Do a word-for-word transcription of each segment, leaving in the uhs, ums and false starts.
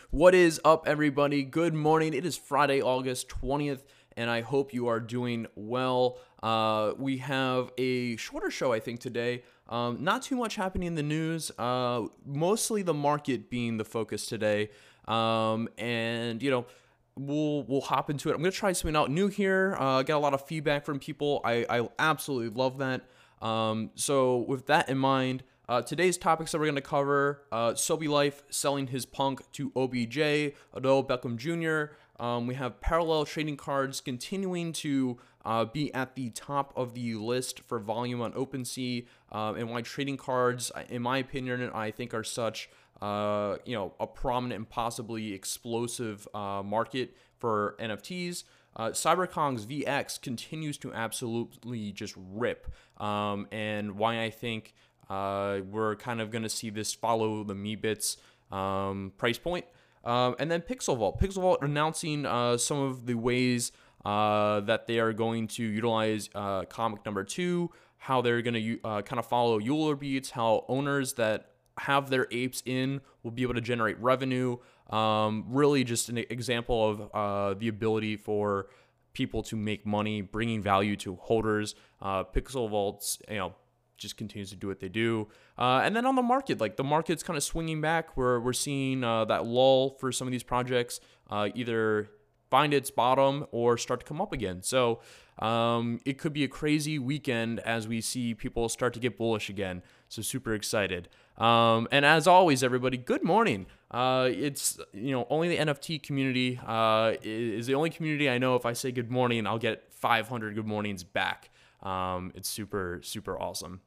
What is up, everybody? Good morning. It is Friday, August twentieth, and I hope you are doing well. Uh, we have a shorter show, I think, today. Um, not too much happening in the news, uh, mostly the market being the focus today. Um, and, you know, we'll we'll hop into it. I'm going to try something out new here. Uh, got a lot of feedback from people. I, I absolutely love that. Um, so with that in mind, Uh, today's topics that we're going to cover, uh, Sobi Life selling his punk to O B J, Odell Beckham Junior Um, we have parallel trading cards continuing to uh, be at the top of the list for volume on OpenSea, uh, and why trading cards, in my opinion, I think are such uh, you know, a prominent and possibly explosive uh, market for N F Ts. Uh, CyberKongz V X continues to absolutely just rip, um, and why I think Uh, we're kind of going to see this follow the Meebits um, price point. Um, and then Pixel Vault. Pixel Vault announcing uh, some of the ways uh, that they are going to utilize uh, comic number two, how they're going to uh, kind of follow Euler Beats, how owners that have their apes in will be able to generate revenue. Um, really just an example of uh, the ability for people to make money, bringing value to holders. Uh, Pixel Vault's, you know, just continues to do what they do. Uh, and then on the market, like the market's kind of swinging back. We're, we're seeing uh, that lull for some of these projects uh, either find its bottom or start to come up again. So um, it could be a crazy weekend as we see people start to get bullish again. So super excited. Um, and as always, everybody, good morning. Uh, it's, you know, only the N F T community uh, is the only community I know if I say good morning, I'll get five hundred good mornings back. Um, it's super, super awesome.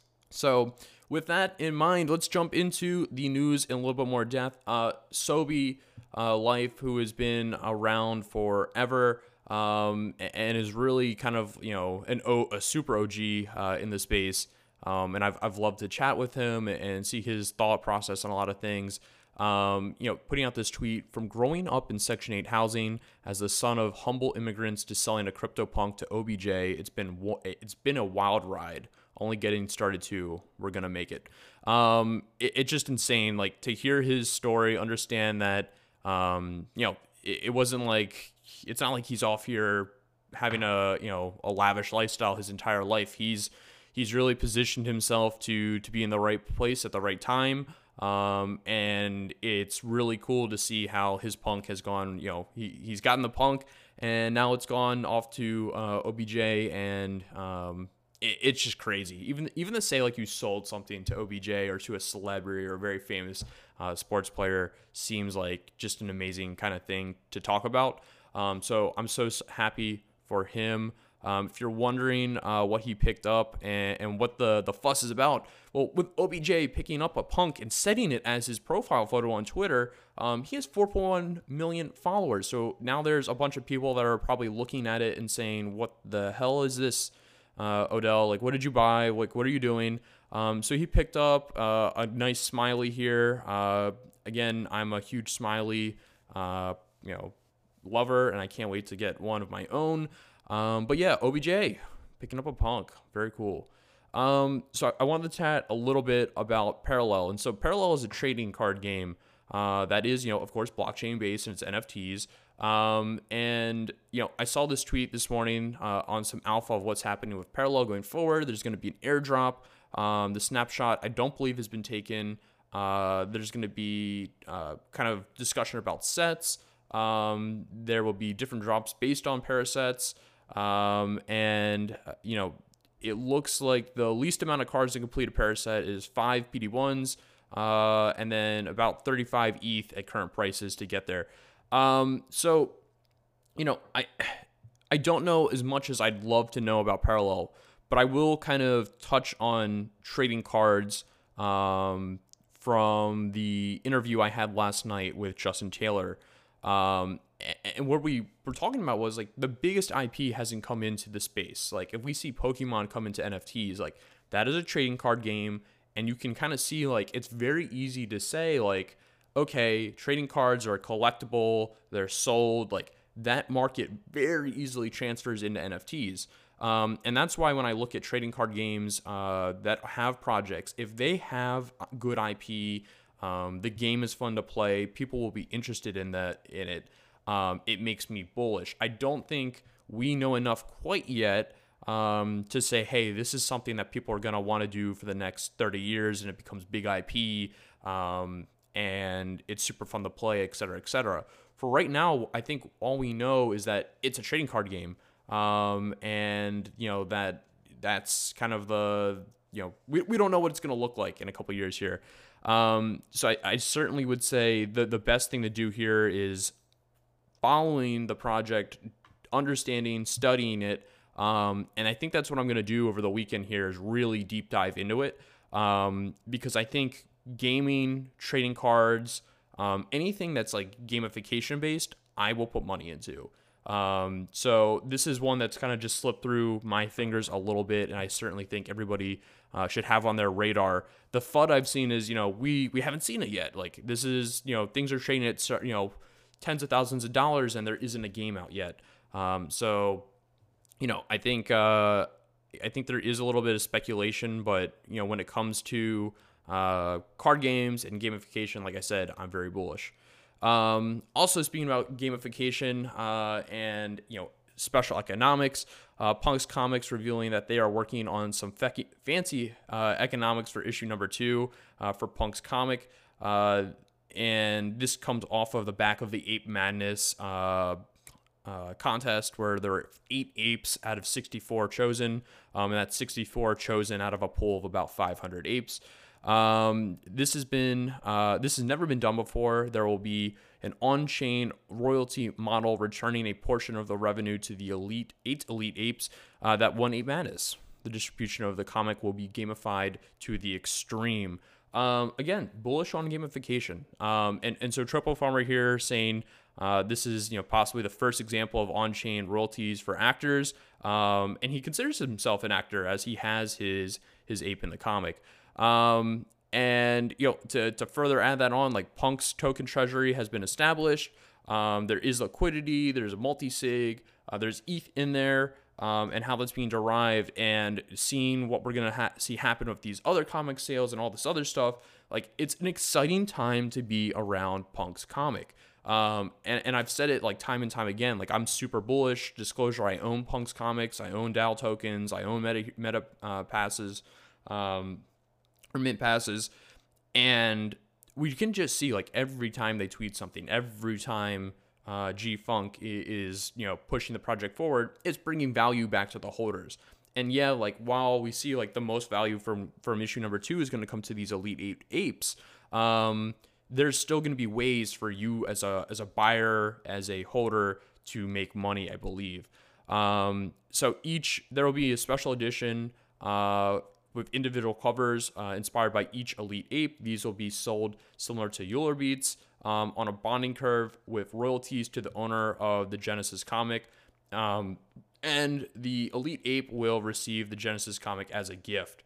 So with that in mind, let's jump into the news in a little bit more depth. Uh, Sobi uh, Life, who has been around forever um, and is really kind of, you know, an o, a super O G uh, in the space. Um, and I've, I've loved to chat with him and see his thought process on a lot of things. Um, you know, putting out this tweet: from growing up in Section eight housing as the son of humble immigrants to selling a CryptoPunk to O B J, it's been it's been a wild ride. Only getting started too. We're gonna make it. Um, it it's just insane. Like to hear his story, understand that um, you know, it, it wasn't like it's not like he's off here having a you know a lavish lifestyle his entire life. He's he's really positioned himself to to be in the right place at the right time. Um, and it's really cool to see how his punk has gone. You know, he, he's gotten the punk and now it's gone off to, uh, O B J, and, um, it, it's just crazy. Even, even to say like you sold something to O B J or to a celebrity or a very famous, uh, sports player seems like just an amazing kind of thing to talk about. Um, so I'm so happy for him. Um, if you're wondering uh, what he picked up and, and what the, the fuss is about, well, with O B J picking up a punk and setting it as his profile photo on Twitter, um, he has four point one million followers. So now there's a bunch of people that are probably looking at it and saying, what the hell is this, uh, Odell? Like, what did you buy? Like, what are you doing? Um, so he picked up uh, a nice smiley here. Uh, again, I'm a huge smiley, uh, you know, lover, and I can't wait to get one of my own. Um, but yeah, O B J picking up a punk. Very cool. Um, so I wanted to chat a little bit about Parallel. And so Parallel is a trading card game uh, that is, you know, of course, blockchain based and it's N F Ts. Um, and, you know, I saw this tweet this morning uh, on some alpha of what's happening with Parallel going forward. There's going to be an airdrop. Um, the snapshot, I don't believe, has been taken. Uh, there's going to be uh, kind of discussion about sets. Um, there will be different drops based on parasets. Um, and, uh, you know, it looks like the least amount of cards to complete a paraset is five P D ones, uh, and then about thirty-five E T H at current prices to get there. Um, so, you know, I, I don't know as much as I'd love to know about Parallel, but I will kind of touch on trading cards, um, from the interview I had last night with Justin Taylor. Um, and what we were talking about was like the biggest I P hasn't come into the space. Like if we see Pokemon come into N F Ts, like that is a trading card game, and you can kind of see like it's very easy to say like, okay, trading cards are collectible, they're sold, like that market very easily transfers into N F Ts. Um, and that's why when I look at trading card games uh, that have projects, if they have good I P, Um, the game is fun to play. People will be interested in that in it. Um, it makes me bullish. I don't think we know enough quite yet um, to say, hey, this is something that people are going to want to do for the next thirty years, and it becomes big I P, um, and it's super fun to play, et cetera, et cetera. For right now, I think all we know is that it's a trading card game, um, and you know that that's kind of the you know we we don't know what it's going to look like in a couple years here. Um, so I, I certainly would say the the best thing to do here is following the project, understanding, studying it, um, and I think that's what I'm going to do over the weekend here is really deep dive into it, um, because I think gaming, trading cards, um, anything that's like gamification based, I will put money into. Um, so this is one that's kind of just slipped through my fingers a little bit, and I certainly think everybody uh, should have on their radar. The F U D I've seen is, you know, we we haven't seen it yet. Like this is, you know, things are trading at, you know, tens of thousands of dollars, and there isn't a game out yet. Um, so, you know, I think uh, I think there is a little bit of speculation, but you know, when it comes to uh, card games and gamification, like I said, I'm very bullish. Um, also, speaking about gamification uh, and you know special economics, uh, Punks Comics revealing that they are working on some fecky, fancy uh, economics for issue number two uh, for Punks Comic, uh, and this comes off of the back of the Ape Madness uh, uh, contest where there were eight apes out of sixty-four chosen, um, and that's sixty-four chosen out of a pool of about five hundred apes. Um, this has been, uh, this has never been done before. There will be an on-chain royalty model returning a portion of the revenue to the elite eight elite apes uh, that won Ape Madness. The distribution of the comic will be gamified to the extreme. Um, again, bullish on gamification. Um, and, and so Tropo Farmer here saying, uh, this is, you know, possibly the first example of on-chain royalties for actors. Um, and he considers himself an actor as he has his, his ape in the comic. Um, and, you know, to, to further add that on, like Punk's token treasury has been established. Um, there is liquidity, there's a multi-sig, uh, there's E T H in there, um, and how that's being derived, and seeing what we're going to ha- see happen with these other comic sales and all this other stuff. Like, it's an exciting time to be around Punk's comic. Um, and, and I've said it like time and time again, like I'm super bullish. Disclosure, I own Punk's comics, I own D A O tokens, I own meta, meta uh, passes, um, or mint passes, and we can just see like every time they tweet something, every time uh, G-Funk is, you know, pushing the project forward, it's bringing value back to the holders. And yeah, like while we see like the most value from from issue number two is going to come to these elite eight apes, um, there's still going to be ways for you as a as a buyer, as a holder, to make money, I believe. Um, so each there will be a special edition uh, with individual covers uh, inspired by each elite ape. These will be sold similar to Euler Beats um, on a bonding curve with royalties to the owner of the Genesis comic. Um, and the elite ape will receive the Genesis comic as a gift.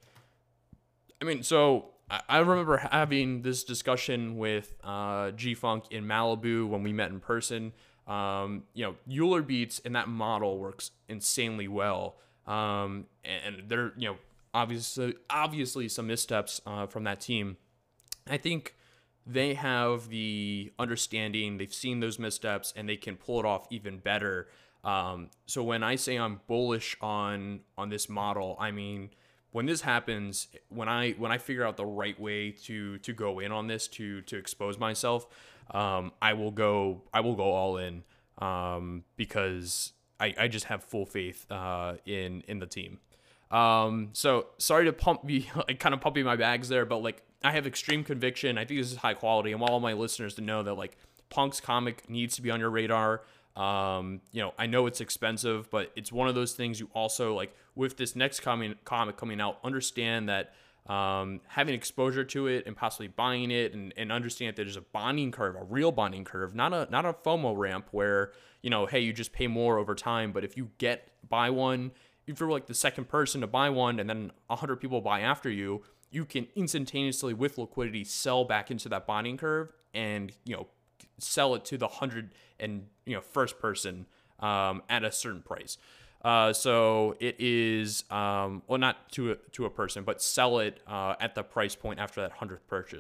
I mean, so I, I remember having this discussion with uh, G-Funk in Malibu when we met in person. Um, you know, Euler Beats and that model works insanely well. Um, and, and there, you know, obviously, obviously some missteps uh, from that team. I think they have the understanding, they've seen those missteps, and they can pull it off even better. Um, so when I say I'm bullish on on this model, I mean when this happens, when I when I figure out the right way to to go in on this to to expose myself, um, I will go I will go all in um, because I, I just have full faith uh, in in the team. Um, so sorry to pump me like kind of pumping my bags there, but like I have extreme conviction. I think this is high quality. I want all my listeners to know that like Punk's comic needs to be on your radar. Um, you know, I know it's expensive, but it's one of those things you also like with this next coming comic coming out, understand that um, having exposure to it and possibly buying it and, and understand that there's a bonding curve, a real bonding curve, not a not a FOMO ramp where, you know, hey, you just pay more over time. But if you get buy one, if you're like the second person to buy one and then a hundred people buy after you, you can instantaneously with liquidity sell back into that bonding curve and, you know, sell it to the hundred and you know first person um, at a certain price. Uh, so it is um, well not to a, to a person, but sell it uh, at the price point after that hundredth purchase.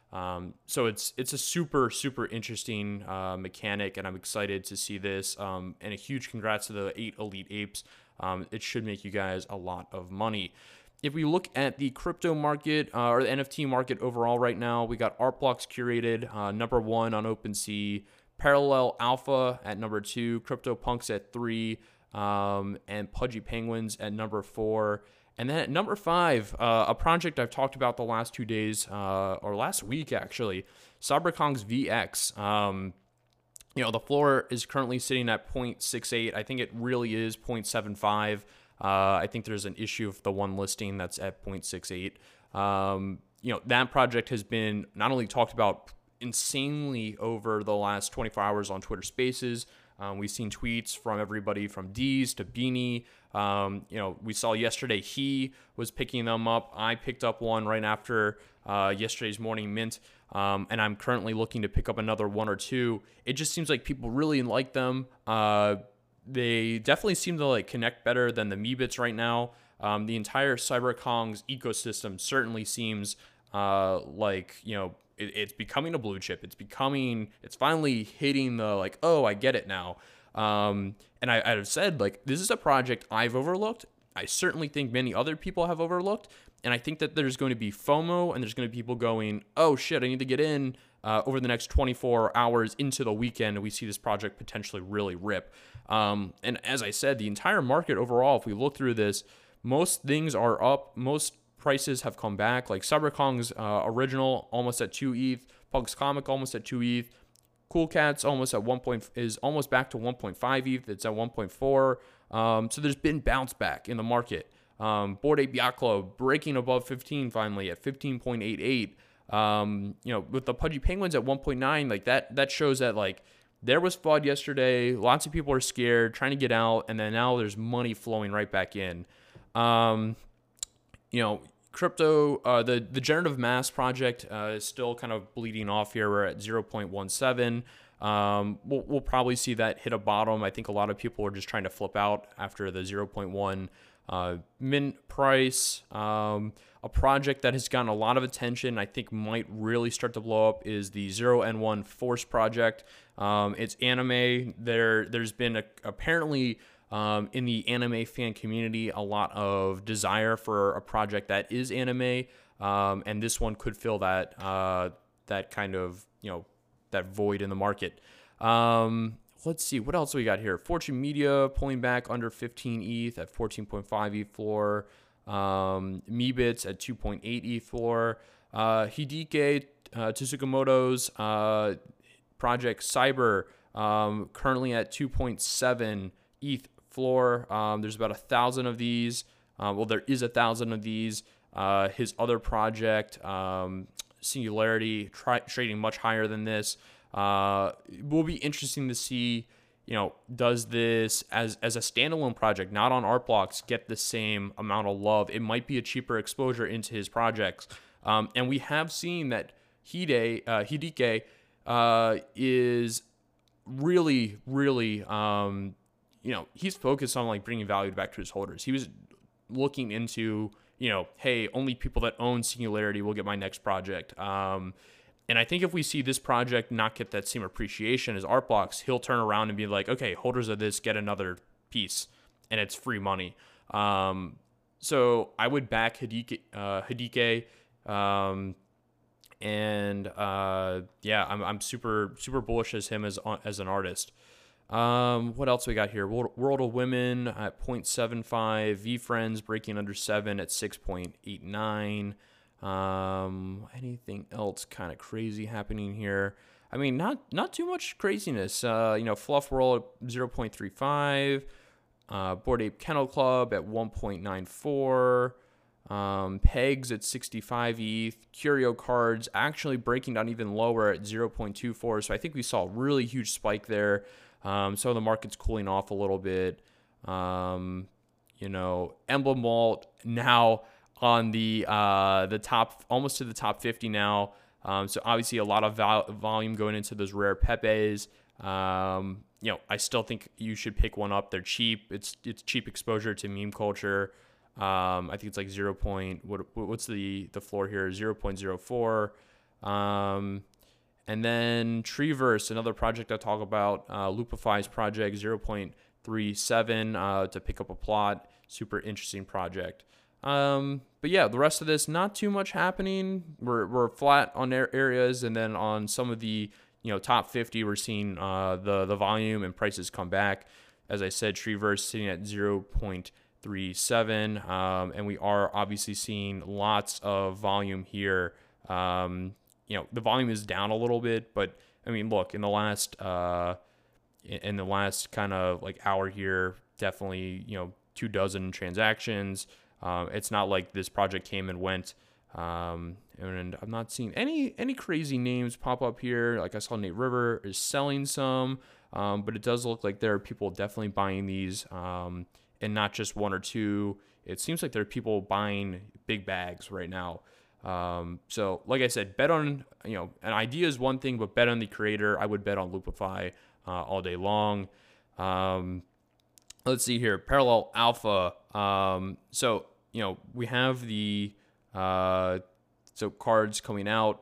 Um, so it's it's a super super interesting uh, mechanic, and I'm excited to see this. Um, and a huge congrats to the eight Elite Apes. Um, it should make you guys a lot of money. If we look at the crypto market uh, or the N F T market overall right now, we got Art Blocks Curated uh, number one on OpenSea, Parallel Alpha at number two, CryptoPunks at three, um, and Pudgy Penguins at number four. And then at number five, uh, a project I've talked about the last two days, uh, or last week actually, CyberKongz V X. Um, you know, the floor is currently sitting at zero point six eight. I think it really is zero point seven five. Uh, I think there's an issue with the one listing that's at zero point six eight. Um, you know, that project has been not only talked about insanely over the last twenty-four hours on Twitter Spaces. Um, we've seen tweets from everybody from Deez to Beanie. Um, you know, we saw yesterday he was picking them up. I picked up one right after uh, yesterday's morning mint, um, and I'm currently looking to pick up another one or two. It just seems like people really like them. Uh, they definitely seem to like connect better than the Meebits right now. Um, the entire CyberKongz ecosystem certainly seems uh, like, you know, it, it's becoming a blue chip. It's becoming, it's finally hitting the like, oh, I get it now. Um, and I, I've said, like, this is a project I've overlooked. I certainly think many other people have overlooked. And I think that there's going to be FOMO and there's going to be people going, oh, shit, I need to get in uh, over the next twenty-four hours into the weekend. And we see this project potentially really rip. Um, and as I said, the entire market overall, if we look through this, most things are up. Most prices have come back. Like CyberKongz uh, original almost at two E T H, Pugs Comic almost at two E T H, Cool Cats almost at one point is almost back to one point five E T H. It's at one point four. Um, so there's been bounce back in the market. Um, Bored Ape Yacht Club breaking above fifteen finally at fifteen point eight eight. Um, you know, with the Pudgy Penguins at one point nine, like that that shows that like there was F U D yesterday. Lots of people are scared, trying to get out, and then now there's money flowing right back in. Um, you know, crypto, uh, the, the generative mass project uh, is still kind of bleeding off here. We're at zero point one seven. Um, we'll, we'll probably see that hit a bottom. I think a lot of people are just trying to flip out after the zero point one uh, mint price. Um, a project that has gotten a lot of attention, I think might really start to blow up, is the zero N one Force project. Um, it's anime. There, there's been a, apparently um, in the anime fan community a lot of desire for a project that is anime, um, and this one could fill that uh, that kind of, you know, that void in the market. Um, let's see what else we got here. Fortune Media pulling back under fifteen E T H at fourteen point five E T H floor. Um, Meebits at two point eight E T H floor. Uh, Hideki uh, Tsukamoto's uh, project Cyber um, currently at two point seven E T H floor. Um, there's about a thousand of these. Uh, well, there is a thousand of these. Uh, his other project, um, Singularity, try, trading much higher than this. Uh, it will be interesting to see, you know, does this as as a standalone project, not on Art Blocks, get the same amount of love? It might be a cheaper exposure into his projects. Um, and we have seen that Hide, uh, Hideki uh, is really, really, um, you know, he's focused on like bringing value back to his holders. He was looking into, you know, hey, only people that own Singularity will get my next project. Um, and I think if we see this project not get that same appreciation as Art Blocks, he'll turn around and be like, okay, holders of this get another piece, and it's free money. Um, so I would back Hideki, uh, Hideki um, and uh, yeah, I'm I'm super super bullish as him as as an artist. Um, what else we got here? World, World of Women at zero point seven five. V-Friends breaking under seven at six point eight nine. Um, anything else kind of crazy happening here? I mean, not not too much craziness. Uh, you know, Fluff World at zero point three five. Uh, Bored Ape Kennel Club at one point nine four. Um, Pegs at sixty-five E T H. Curio Cards actually breaking down even lower at zero point two four. So I think we saw a really huge spike there. Um, so the market's cooling off a little bit. Um, you know, Emblem Vault now on the uh, the top, almost to the top fifty now. Um, so obviously a lot of vol- volume going into those rare Pepes. Um, you know, I still think you should pick one up. They're cheap. It's it's cheap exposure to meme culture. Um, I think it's like zero. Point, what what's the the floor here? zero point zero four. Um, and then Treeverse, another project I talk about, uh, Loopify's project zero point three seven uh, to pick up a plot. Super interesting project. Um, but yeah, the rest of this, not too much happening. We're, we're flat on areas, and then on some of the, you know, top fifty, we're seeing uh, the, the volume and prices come back. As I said, Treeverse sitting at zero point three seven, um, and we are obviously seeing lots of volume here. Um, you know, the volume is down a little bit, but I mean, look, in the last, uh, in the last kind of like hour here, definitely, you know, two dozen transactions. Um, it's not like this project came and went, um, and I'm not seeing any any crazy names pop up here. Like I saw Nate River is selling some, um, but it does look like there are people definitely buying these, um, and not just one or two. It seems like there are people buying big bags right now. Um, so, like I said, bet on, you know, an idea is one thing, but bet on the creator. I would bet on Loopify uh, all day long. Um, let's see here, Parallel Alpha. Um, so, you know, we have the uh, so cards coming out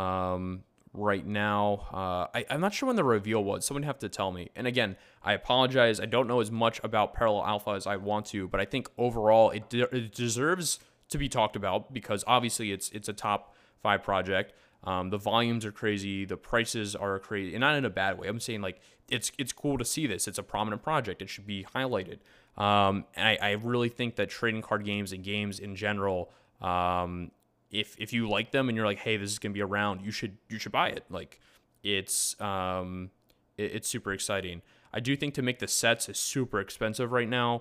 um, right now. Uh, I, I'm not sure when the reveal was. Someone have to tell me. And again, I apologize. I don't know as much about Parallel Alpha as I want to, but I think overall it, de- it deserves to be talked about because obviously it's it's a top five project. Um, the volumes are crazy. The prices are crazy, and not in a bad way. I'm saying like it's it's cool to see this. It's a prominent project. It should be highlighted. Um, and I, I really think that trading card games and games in general, um, if if you like them and you're like, hey, this is gonna be around, you should you should buy it. Like it's um, it, it's super exciting. I do think to make the sets is super expensive right now.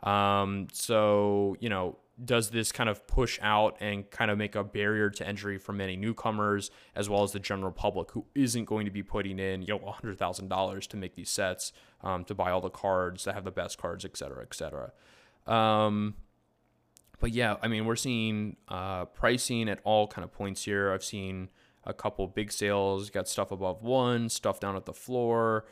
Um, so you know. Does this kind of push out and kind of make a barrier to entry for many newcomers as well as the general public who isn't going to be putting in, you know, one hundred thousand dollars to make these sets, um, to buy all the cards, to have the best cards, et cetera, et cetera. Um, but yeah, I mean, we're seeing uh, pricing at all kind of points here. I've seen a couple big sales, got stuff above one, stuff down at the floor.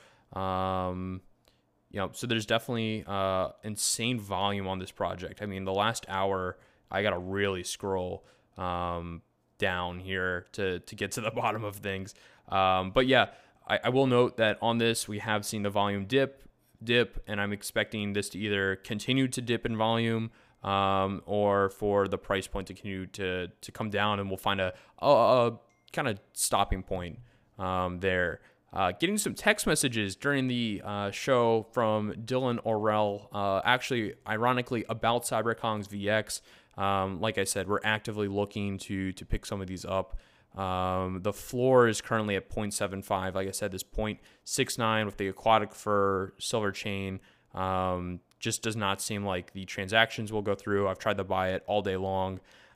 Um, You know, so there's definitely uh, insane volume on this project. I mean, the last hour, I got to really scroll um, down here to to get to the bottom of things. Um, but yeah, I, I will note that on this, we have seen the volume dip, dip, and I'm expecting this to either continue to dip in volume um, or for the price point to continue to to come down, and we'll find a, a, a kind of stopping point um, there. Uh, getting some text messages during the uh, show from Dylan Orrell, uh, actually, ironically, about CyberKongz V X. Um, like I said, we're actively looking to to pick some of these up. Um, the floor is currently at zero point seven five. Like I said, this zero point six nine with the Aquatic Fur Silver Chain um, just does not seem like the transactions will go through. I've tried to buy it all day long.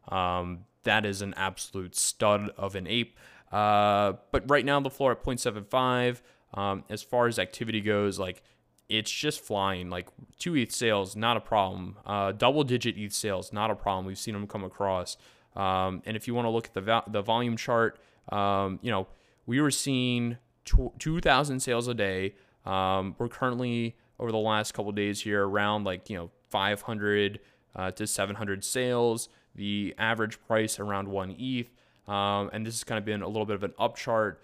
Um, that is an absolute stud of an ape. Uh, but right now the floor at zero point seven five. Um, as far as activity goes, like it's just flying. Like two E T H sales, not a problem. Uh, double digit E T H sales, not a problem. We've seen them come across. Um, and if you want to look at the vo- the volume chart, um, you know, we were seeing two thousand sales a day. Um, we're currently over the last couple of days here around like, you know, five hundred uh, to seven hundred sales. The average price around one E T H. Um, and this has kind of been a little bit of an up chart.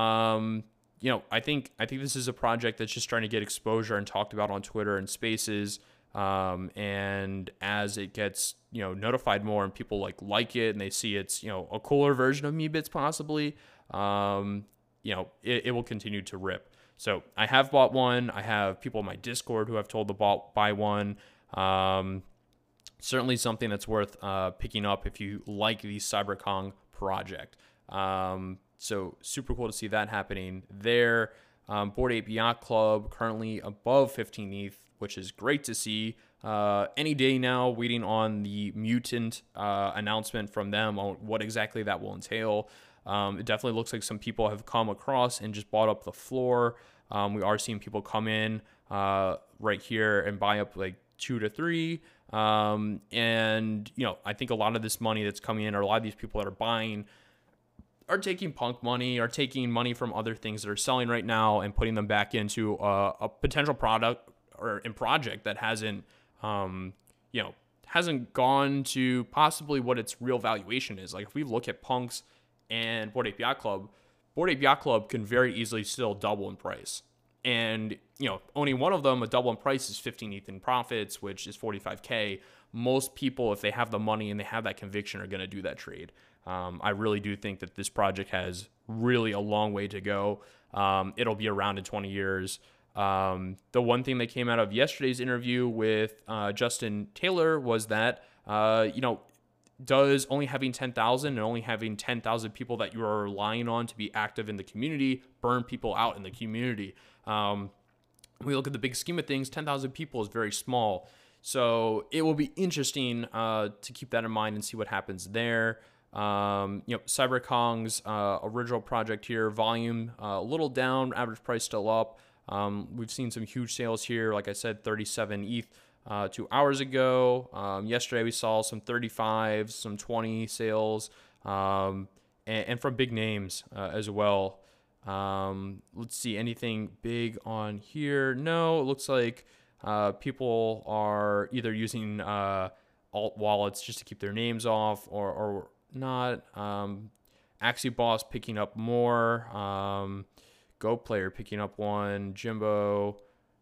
Um, you know, I think I think this is a project that's just trying to get exposure and talked about on Twitter and Spaces. Um, and as it gets, you know, notified more and people like like it and they see it's, you know, a cooler version of Meebits possibly, um, you know, it, it will continue to rip. So I have bought one. I have people in my Discord who have told to bought, buy one. Um, certainly something that's worth uh, picking up if you like the CyberKong project. Um, so super cool to see that happening there. Um, Bored Ape Yacht Club currently above fifteen E T H, which is great to see. Uh, any day now, waiting on the Mutant uh, announcement from them on what exactly that will entail. Um, it definitely looks like some people have come across and just bought up the floor. Um, we are seeing people come in uh, right here and buy up like two to three. Um, and, you know, I think a lot of this money that's coming in, or a lot of these people that are buying, are taking punk money, are taking money from other things that are selling right now and putting them back into a, a potential product or in project that hasn't, um, you know, hasn't gone to possibly what its real valuation is. Like if we look at Punk's and Bored Ape Yacht Club, Bored Ape Yacht Club can very easily still double in price. And, you know, owning one of them, a double in price is fifteen E T H in profits, which is forty-five K. Most people, if they have the money and they have that conviction, are going to do that trade. Um, I really do think that this project has really a long way to go. Um, it'll be around in twenty years. Um, the one thing that came out of yesterday's interview with uh, Justin Taylor was that, uh, you know, does only having ten thousand and only having ten thousand people that you are relying on to be active in the community burn people out in the community? Um, when we look at the big scheme of things, ten thousand people is very small. So it will be interesting uh, to keep that in mind and see what happens there. Um, you know, CyberKong's uh, original project here, volume uh, a little down, average price still up. Um, we've seen some huge sales here. Like I said, thirty-seven E T H uh, two hours ago. Um, yesterday we saw some thirty-fives, some twenty sales, um, and, and from big names uh, as well. Um, let's see, anything big on here? No, it looks like uh, people are either using uh, alt wallets just to keep their names off, or, or not. Um, AxiBoss picking up more. Um, GoPlayer picking up one. Jimbo.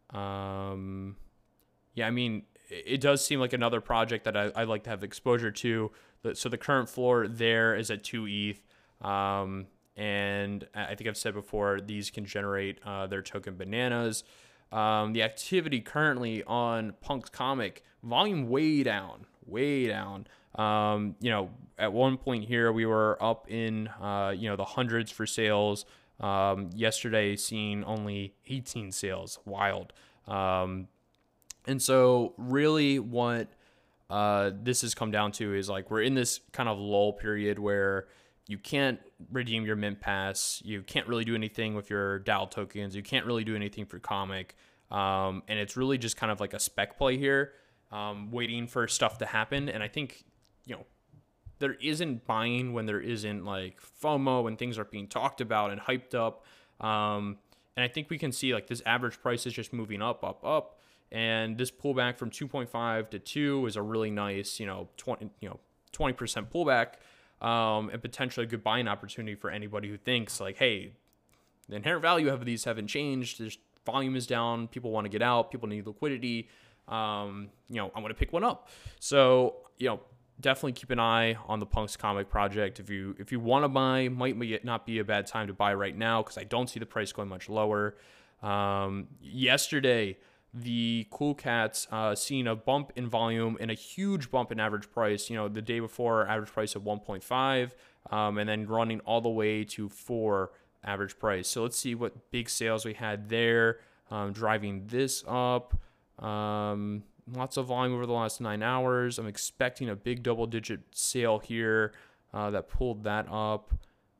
Um, yeah, I mean, it does seem like another project that I, I'd like to have exposure to. So the current floor there is at two E T H. Um, and I think I've said before, these can generate uh, their token bananas. Um, the activity currently on Punk's Comic, volume way down, way down. Um, you know, at one point here, we were up in, uh, you know, the hundreds for sales. Um, yesterday, seeing only eighteen sales. Wild. Um, and so really what uh, this has come down to is like we're in this kind of lull period where you can't redeem your mint pass. You can't really do anything with your D A O tokens. You can't really do anything for Comic. Um, and it's really just kind of like a spec play here, um, waiting for stuff to happen. And I think, you know, there isn't buying when there isn't like FOMO, when things are being talked about and hyped up. Um, and I think we can see like this average price is just moving up, up, up. And this pullback from two point five to two is a really nice, you know, twenty, you know, twenty percent pullback. Um, and potentially a good buying opportunity for anybody who thinks like, hey, the inherent value of these haven't changed. There's volume is down. People want to get out. People need liquidity. Um, you know, I want to pick one up. So, you know, definitely keep an eye on the Punk's Comic project. If you if you want to buy, might be, not be a bad time to buy right now because I don't see the price going much lower. Um, yesterday, the Cool Cats uh, seen a bump in volume and a huge bump in average price. You know, the day before, average price of one point five, um, and then running all the way to four average price. So let's see what big sales we had there, um, driving this up. Um, lots of volume over the last nine hours. I'm expecting a big double-digit sale here uh, that pulled that up.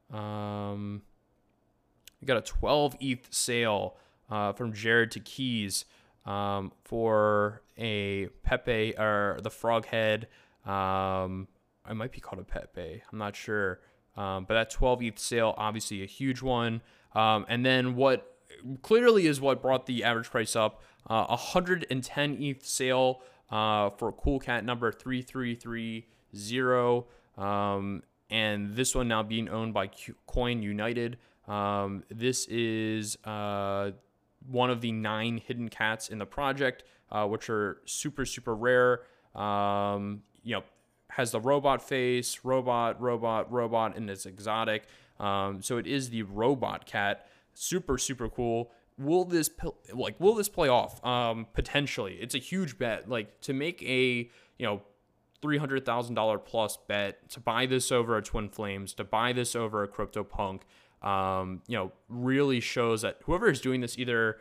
Um, we got a twelve E T H sale uh, from Jared to Keys. Um, for a Pepe or the Froghead. Um, I might be called a Pepe. I'm not sure. Um, but that twelve E T H sale, obviously a huge one. Um, and then what clearly is what brought the average price up, uh, one hundred ten E T H sale uh, for Cool Cat number three three three zero. Um, and this one now being owned by Q- Coin United. Um, this is... Uh, one of the nine hidden cats in the project, uh, which are super, super rare. Um, you know, has the robot face, robot, robot, robot, and it's exotic. Um, so it is the robot cat. Super, super cool. Will this like will this play off? Um, potentially, it's a huge bet. Like to make a you know three hundred thousand dollar plus bet to buy this over a Twin Flames, to buy this over a CryptoPunk. Um, you know, really shows that whoever is doing this either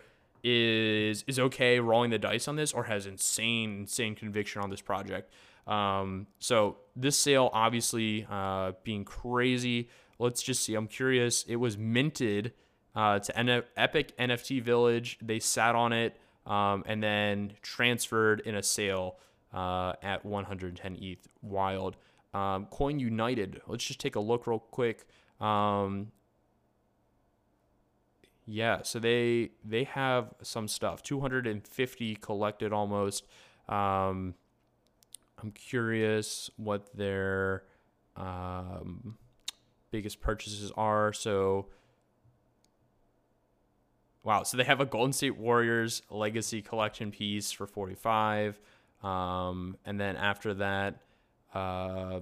is is okay rolling the dice on this or has insane, insane conviction on this project. Um, so this sale obviously uh, being crazy. Let's just see. I'm curious. It was minted uh, to N- Epic N F T Village. They sat on it um, and then transferred in a sale uh, at one hundred ten E T H. Wild. Um, Coin United. Let's just take a look real quick. Um, Yeah, so they they have some stuff, two hundred fifty collected almost. Um, I'm curious what their um, biggest purchases are. So, wow. So they have a Golden State Warriors Legacy Collection piece for forty-five. Um, and then after that, uh,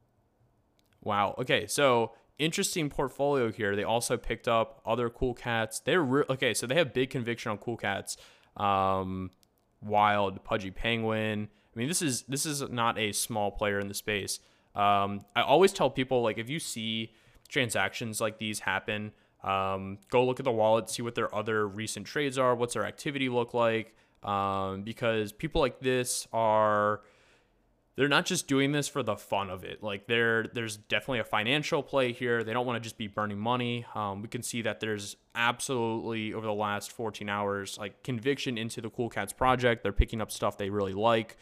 wow. Okay. So interesting portfolio here. They also picked up other Cool Cats. They're re- okay. So they have big conviction on Cool Cats. Um, Wild, Pudgy Penguin. I mean, this is this is not a small player in the space. Um, I always tell people, like, if you see transactions like these happen, um, go look at the wallet, see what their other recent trades are, what's their activity look like, um, because people like this are, they're not just doing this for the fun of it. Like, there, there's definitely a financial play here. They don't want to just be burning money. Um, we can see that there's absolutely, over the last fourteen hours, like, conviction into the Cool Cats project. They're picking up stuff they really like.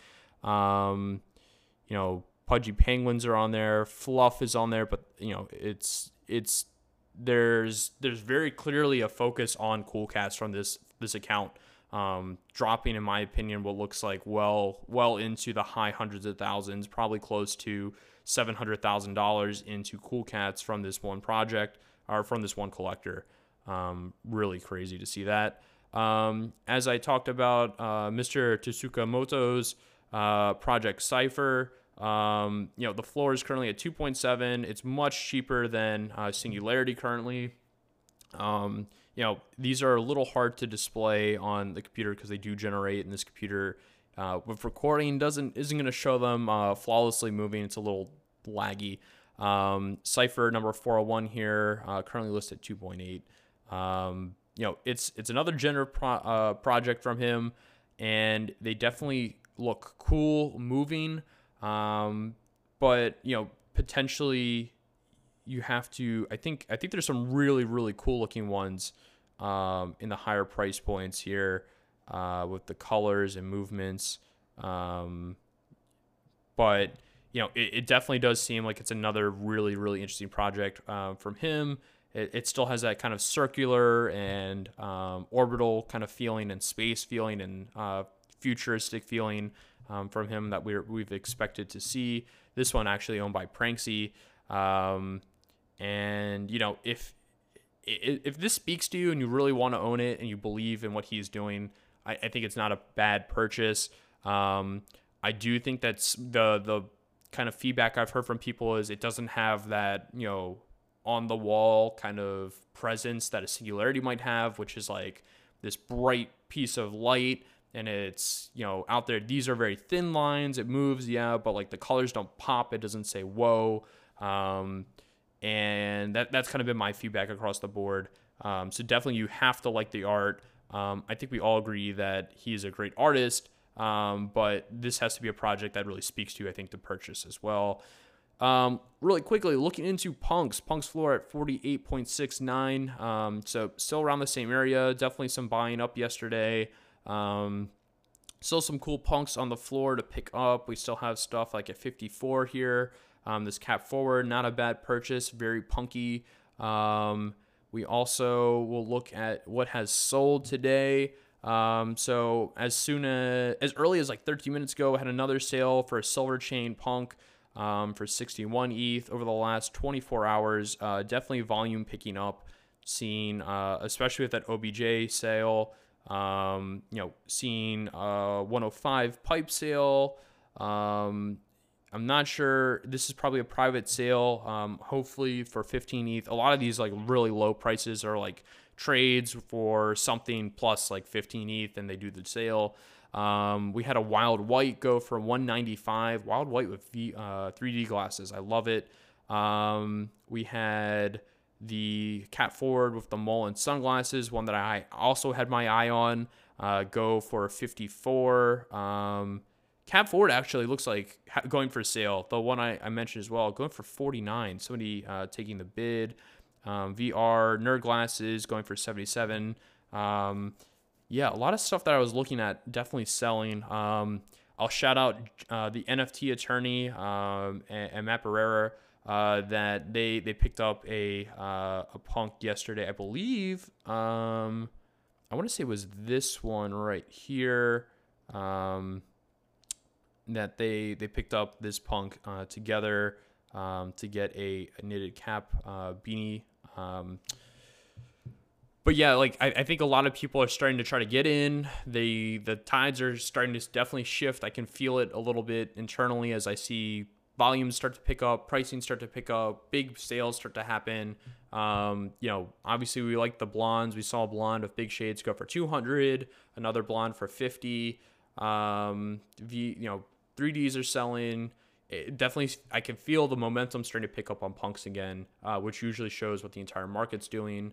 Um, you know, Pudgy Penguins are on there. Fluff is on there, but, you know, it's, it's, there's, there's very clearly a focus on Cool Cats from this, this account. Um, dropping, in my opinion, what looks like well, well into the high hundreds of thousands, probably close to seven hundred thousand dollars into Cool Cats from this one project, or from this one collector. Um, really crazy to see that. Um, as I talked about, uh, Mister Tsukamoto's, uh, Project Cypher, um, you know, the floor is currently at two point seven. It's much cheaper than, uh, Singularity currently. Um, You know, these are a little hard to display on the computer because they do generate, and this computer uh, with recording doesn't isn't going to show them uh, flawlessly moving. It's a little laggy. Um, Cypher number four oh one here, uh, currently listed at two point eight. Um, you know, it's it's another generative pro- uh, project from him, and they definitely look cool moving. Um, but you know, potentially you have to. I think I think there's some really really cool looking ones. Um, in the higher price points here, uh, with the colors and movements. Um, but, you know, it, it definitely does seem like it's another really, really interesting project uh, from him. It, it still has that kind of circular and um, orbital kind of feeling and space feeling and uh, futuristic feeling um, from him that we're, we've expected to see. This one actually owned by Pranksy. Um, and, you know, if If this speaks to you and you really want to own it and you believe in what he's doing, I, I think it's not a bad purchase. Um, I do think that's the the kind of feedback I've heard from people is it doesn't have that, you know, on the wall kind of presence that a Singularity might have, which is like this bright piece of light and it's, you know, out there. These are very thin lines. It moves, yeah, but like the colors don't pop. It doesn't say whoa. Um, And that that's kind of been my feedback across the board. Um, so definitely you have to like the art. Um, I think we all agree that he's a great artist, um, but this has to be a project that really speaks to you, I think, to purchase as well. Um, really quickly, looking into Punks. Punks floor at forty-eight point six nine. Um, so still around the same area. Definitely some buying up yesterday. Um, still some cool Punks on the floor to pick up. We still have stuff like at fifty-four here. Um, this cap forward, not a bad purchase, very punky. Um, we also will look at what has sold today. Um, so as soon as, as early as like thirteen minutes ago, I had another sale for a silver chain punk um, for sixty-one E T H over the last twenty-four hours. Uh, definitely volume picking up, seeing, uh, especially with that O B J sale, um, you know, seeing uh, one oh five pipe sale. Um, I'm not sure. This is probably a private sale, um, hopefully for fifteen E T H. A lot of these like really low prices are like trades for something plus like fifteen E T H and they do the sale. Um, we had a Wild White go for one ninety-five. Wild White with v, uh, three D glasses. I love it. Um, we had the Cat Forward with the Mullen sunglasses, one that I also had my eye on, uh, go for fifty-four. Um, Cap Forward actually looks like going for sale. The one I, I mentioned as well, going for forty-nine. Somebody uh, taking the bid. Um, V R, Nerd Glasses going for seventy-seven. Um, yeah, a lot of stuff that I was looking at definitely selling. Um, I'll shout out uh, the N F T attorney um, and, and Matt Barrera uh, that they they picked up a uh, a punk yesterday, I believe. Um, I want to say it was this one right here. Um, that they they picked up this punk uh, together. um, to get a, a knitted cap uh, beanie. Um, But yeah, like I, I think a lot of people are starting to try to get in. They the tides are starting to definitely shift. I can feel it a little bit internally as I see volumes start to pick up, pricing start to pick up, big sales start to happen. Um, you know, obviously we like the blondes. We saw a blonde of Big Shades go for two hundred, another blonde for fifty. Um, v, you know, three Ds are selling. It definitely, I can feel the momentum starting to pick up on punks again, uh, which usually shows what the entire market's doing.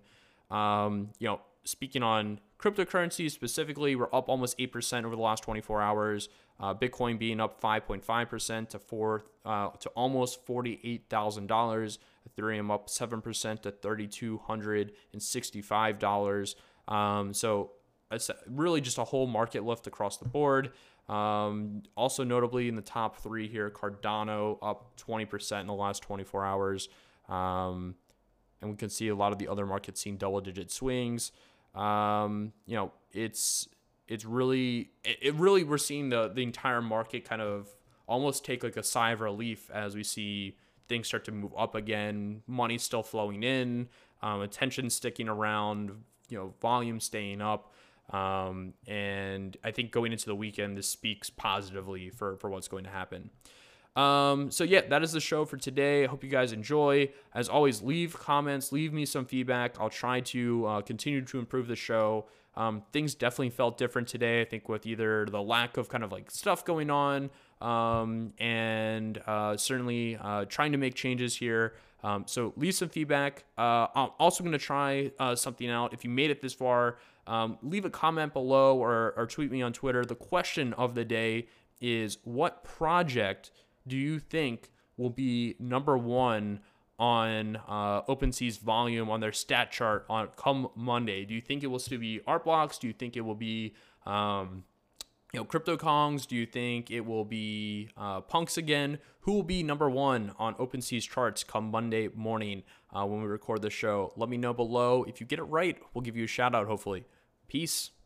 Um, you know, speaking on cryptocurrencies specifically, we're up almost eight percent over the last twenty-four hours. Uh, Bitcoin being up five point five percent to four, uh, to almost forty-eight thousand dollars. Ethereum up seven percent to three thousand two hundred sixty-five dollars. Um, so it's really just a whole market lift across the board. Um, also notably in the top three here, Cardano up twenty percent in the last twenty-four hours. Um, And we can see a lot of the other markets seeing double-digit swings. Um, you know, it's it's really it, it really we're seeing the the entire market kind of almost take like a sigh of relief as we see things start to move up again. Money's still flowing in, um, attention sticking around, you know, volume staying up. Um, and I think going into the weekend, this speaks positively for for what's going to happen. Um, so yeah, that is the show for today. I hope you guys enjoy. As always, leave comments, leave me some feedback. I'll try to uh, continue to improve the show. Um, things definitely felt different today. I think with either the lack of kind of like stuff going on, um, and uh, certainly uh, trying to make changes here. Um, so leave some feedback. Uh, I'm also going to try uh, something out. If you made it this far, um, leave a comment below or, or tweet me on Twitter. The question of the day is, what project do you think will be number one on uh, OpenSea's volume on their stat chart on come Monday? Do you think it will still be Artblocks? Do you think it will be um, you know CryptoKongs? Do you think it will be uh, Punks again? Who will be number one on OpenSea's charts come Monday morning uh, when we record the show? Let me know below. If you get it right, we'll give you a shout out hopefully. Peace.